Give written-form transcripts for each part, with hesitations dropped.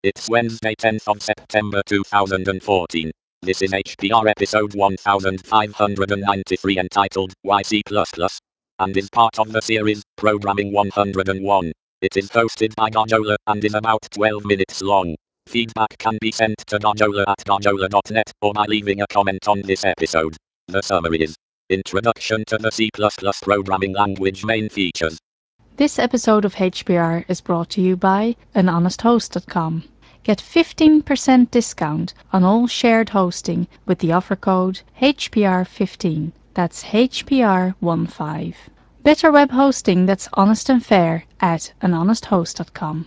It's Wednesday, 10th of September 2014. This is HPR episode 1593 entitled Why C++, and is part of the series Programming 101. It is hosted by Dojola and is about 12 minutes long. Feedback can be sent to dojola@dojola.net or by leaving a comment on this episode. The summary is Introduction to the C++ programming language main features. This episode of HBR is brought to you by anhonesthost.com. Get 15% discount on all shared hosting with the offer code HPR15. That's HPR15. Better web hosting that's honest and fair at anhonesthost.com.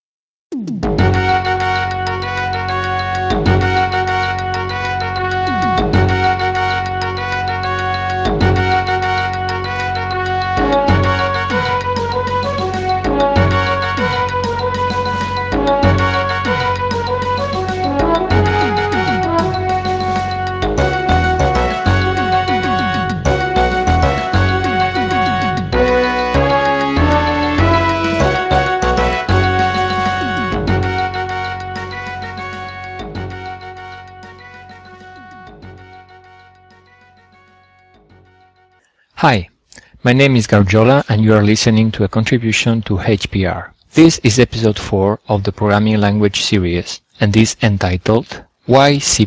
Hi, my name is Garjola and you are listening to a contribution to HPR. This is episode 4 of the programming language series and is entitled Why C++?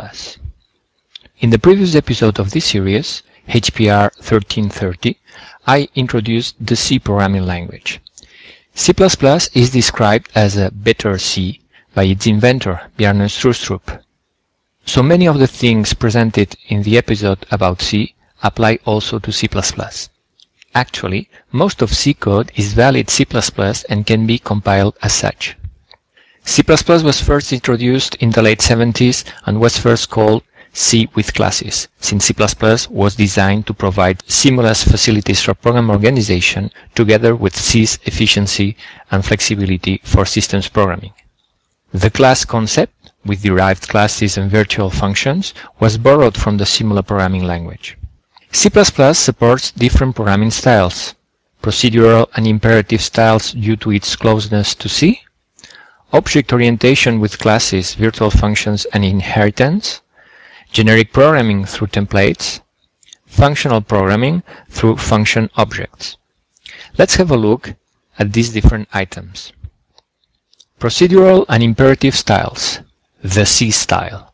In the previous episode of this series, HPR 1330, I introduced the C programming language. C++ is described as a better C by its inventor, Bjarne Stroustrup. So many of the things presented in the episode about C apply also to C++. Actually, most of C code is valid C++ and can be compiled as such. C++ was first introduced in the late 70s and was first called C with classes, since C++ was designed to provide seamless facilities for program organization together with C's efficiency and flexibility for systems programming. The class concept, with derived classes and virtual functions, was borrowed from the similar programming language. C++ supports different programming styles, procedural and imperative styles due to its closeness to C, object orientation with classes, virtual functions and inheritance, generic programming through templates, functional programming through function objects. Let's have a look at these different items. Procedural and imperative styles, the C style.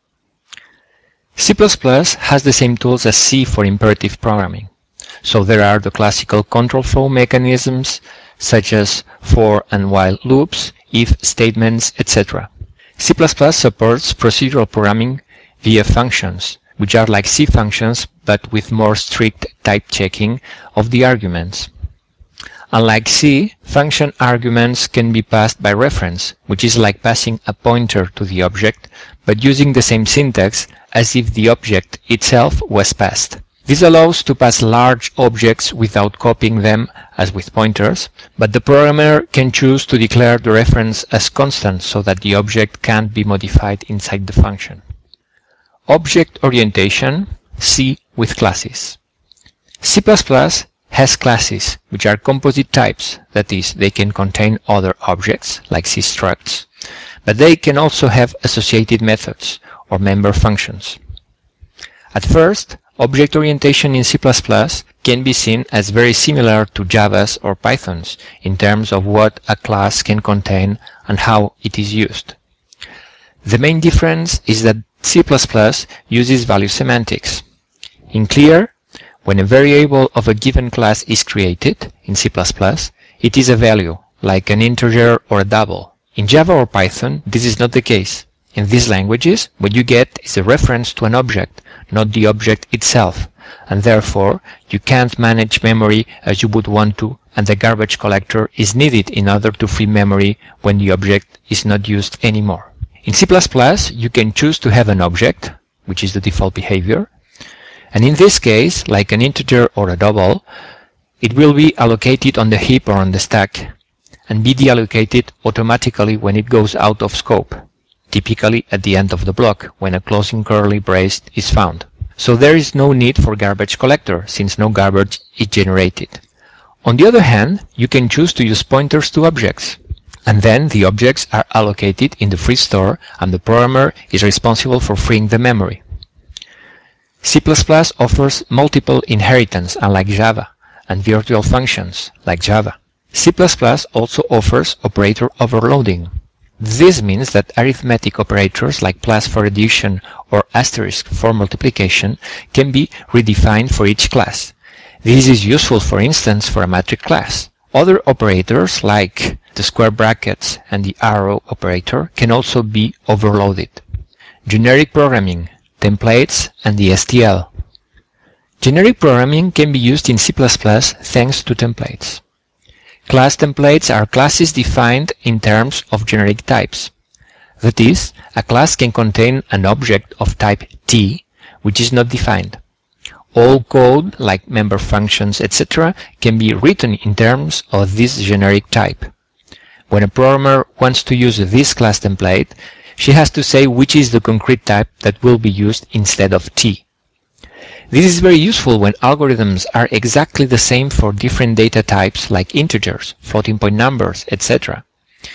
C++ has the same tools as C for imperative programming. So there are the classical control flow mechanisms such as for and while loops, if statements, etc. C++ supports procedural programming via functions, which are like C functions but with more strict type checking of the arguments. Unlike C, function arguments can be passed by reference, which is like passing a pointer to the object, but using the same syntax as if the object itself was passed. This allows to pass large objects without copying them as with pointers, but the programmer can choose to declare the reference as constant so that the object can't be modified inside the function. Object orientation, C with classes. C++ has classes, which are composite types, that is, they can contain other objects, like C structs, but they can also have associated methods, or member functions. At first, object orientation in C++ can be seen as very similar to Java's or Python's in terms of what a class can contain and how it is used. The main difference is that C++ uses value semantics. In clear, when a variable of a given class is created in C++, it is a value, like an integer or a double. In Java or Python, this is not the case. In these languages, what you get is a reference to an object, not the object itself, and therefore you can't manage memory as you would want to, and the garbage collector is needed in order to free memory when the object is not used anymore. In C++, you can choose to have an object, which is the default behavior, and in this case, like an integer or a double, it will be allocated on the heap or on the stack, and be deallocated automatically when it goes out of scope, typically at the end of the block, when a closing curly brace is found. So there is no need for garbage collector, since no garbage is generated. On the other hand, you can choose to use pointers to objects. and then the objects are allocated in the free store and the programmer is responsible for freeing the memory. C++ offers multiple inheritance unlike Java and virtual functions like Java. C++ also offers operator overloading. This means that arithmetic operators like plus for addition or asterisk for multiplication can be redefined for each class. This is useful, for instance, for a matrix class. Other operators like the square brackets and the arrow operator can also be overloaded. Generic programming, templates, and the STL. Generic programming can be used in C++ thanks to templates. Class templates are classes defined in terms of generic types. That is, a class can contain an object of type T, which is not defined. All code, like member functions, etc., can be written in terms of this generic type. When a programmer wants to use this class template, she has to say which is the concrete type that will be used instead of T. This is very useful when algorithms are exactly the same for different data types like integers, floating point numbers, etc.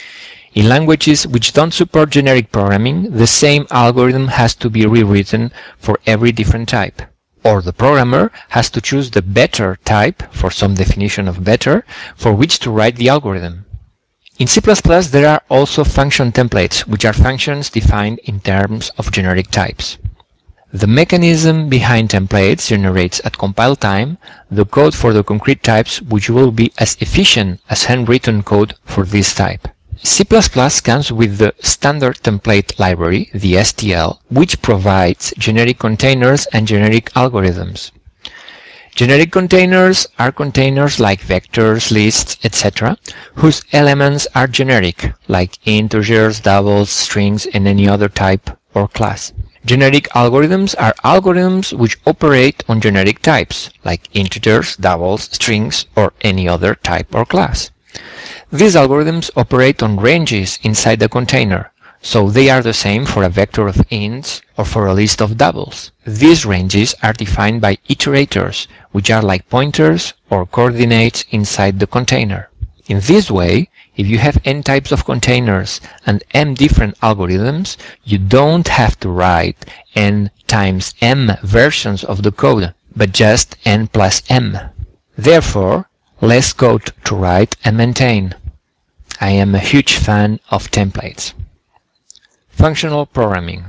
In languages which don't support generic programming, the same algorithm has to be rewritten for every different type. Or the programmer has to choose the better type, for some definition of better, for which to write the algorithm. In C++ there are also function templates, which are functions defined in terms of generic types. The mechanism behind templates generates at compile time the code for the concrete types, which will be as efficient as handwritten code for this type. C++ comes with the standard template library, the STL, which provides generic containers and generic algorithms. Generic containers are containers like vectors, lists, etc., whose elements are generic, like integers, doubles, strings, and any other type or class. Generic algorithms are algorithms which operate on generic types, like integers, doubles, strings, or any other type or class. These algorithms operate on ranges inside the container, so they are the same for a vector of ints or for a list of doubles. These ranges are defined by iterators, which are like pointers or coordinates inside the container. In this way, if you have n types of containers and m different algorithms, you don't have to write n times m versions of the code, but just n plus m. Therefore, less code to write and maintain. I am a huge fan of templates. Functional programming.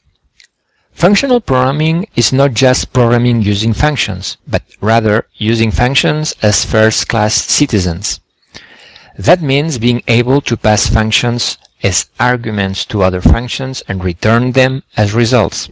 Functional programming is not just programming using functions, but rather using functions as first-class citizens. That means being able to pass functions as arguments to other functions and return them as results.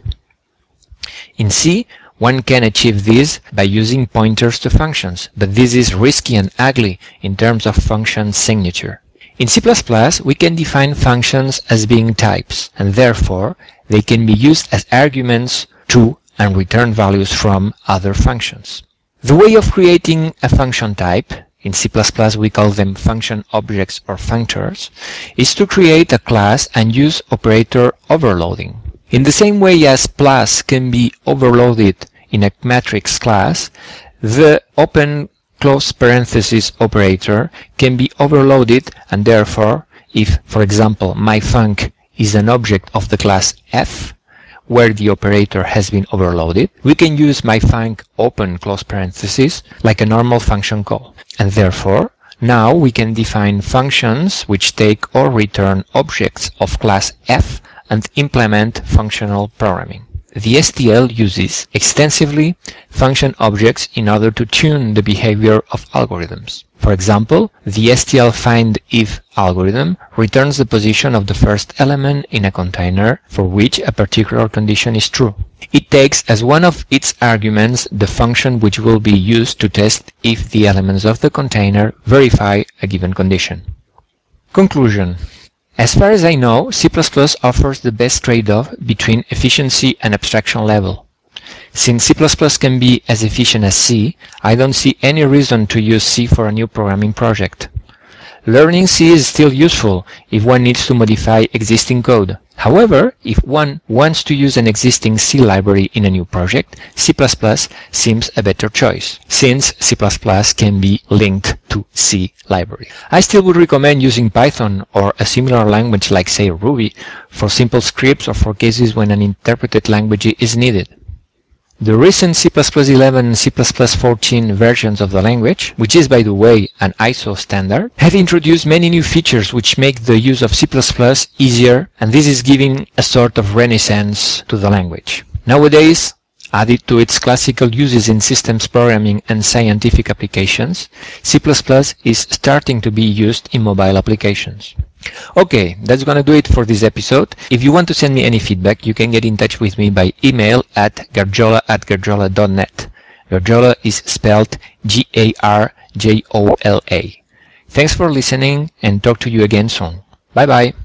In C, one can achieve this by using pointers to functions, but this is risky and ugly in terms of function signature. In C++, we can define functions as being types, and therefore they can be used as arguments to and return values from other functions. The way of creating a function type, in C++ we call them function objects or functors, is to create a class and use operator overloading. In the same way as plus can be overloaded in a matrix class, the open close parenthesis operator can be overloaded, and therefore, if, for example, myfunc is an object of the class f, where the operator has been overloaded, we can use myfunc open close parenthesis like a normal function call. And therefore, now we can define functions which take or return objects of class f and implement functional programming. The STL uses extensively function objects in order to tune the behavior of algorithms. For example, the STL findIf algorithm returns the position of the first element in a container for which a particular condition is true. It takes as one of its arguments the function which will be used to test if the elements of the container verify a given condition. Conclusion. As far as I know, C++ offers the best trade-off between efficiency and abstraction level. Since C++ can be as efficient as C, I don't see any reason to use C for a new programming project. Learning C is still useful if one needs to modify existing code. However, if one wants to use an existing C library in a new project, C++ seems a better choice, since C++ can be linked to C library. I still would recommend using Python or a similar language like, say, Ruby for simple scripts or for cases when an interpreted language is needed. The recent C++11 and C++14 versions of the language, which is by the way an ISO standard, have introduced many new features which make the use of C++ easier, and this is giving a sort of renaissance to the language. Nowadays, added to its classical uses in systems programming and scientific applications, C++ is starting to be used in mobile applications. Okay, that's gonna do it for this episode. If you want to send me any feedback, you can get in touch with me by email at garjola@garjola.net. Garjola is spelled Garjola. Thanks for listening and talk to you again soon. Bye bye.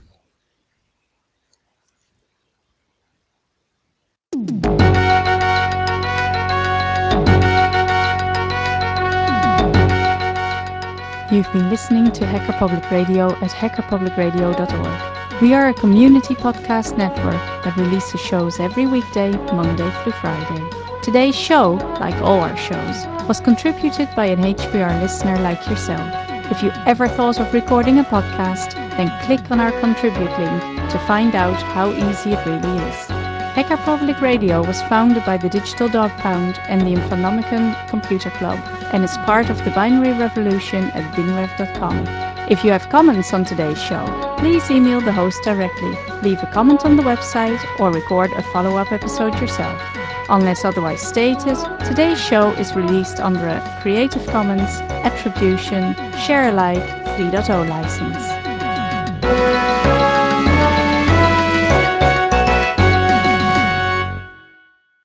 You've been listening to Hacker Public Radio at hackerpublicradio.org. We are a community podcast network that releases shows every weekday, Monday through Friday. Today's show, like all our shows, was contributed by an HPR listener like yourself. If you ever thought of recording a podcast, then click on our contribute link to find out how easy it really is. Hacker Public Radio was founded by the Digital Dog Pound and the Infonomicon Computer Club and is part of the binary revolution at bingrev.com. If you have comments on today's show, please email the host directly, leave a comment on the website, or record a follow-up episode yourself. Unless otherwise stated, today's show is released under a Creative Commons Attribution Share Alike 3.0 license.